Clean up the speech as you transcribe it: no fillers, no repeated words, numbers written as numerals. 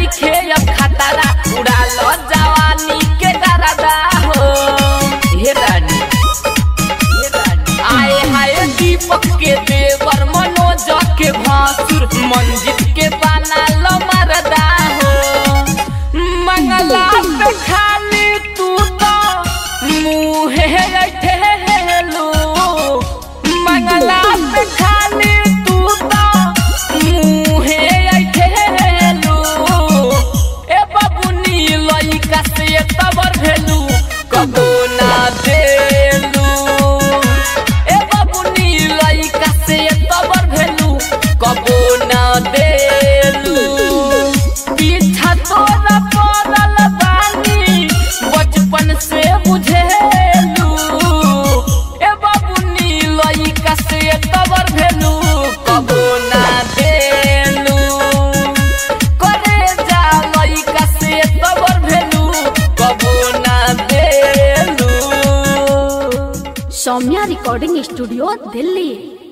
खे अब खतरा उड़ा लो जवानी के गरदा हो। हे रानी आए हाय दीपक के देवर मनोज के भासुर मंजित के बना लो मरदा हो। मंगला पे खाली तू तो मुँहे ठेलू मंगला पे खाली तू तो मुँहे ठेलू ए बबुनी लइका से तबर भेलू कबो ना देलू ए बबुनी लइका से तबर भेलू कबो ना देलू। पीछा तोरा पड़ल बानी बचपन से बुझेलू ए बबुनी लइका से तबर भेलू कबो ना देलू करे जा लइका से तबर भेलू कबो ना देलू। Soumya recording studio Delhi.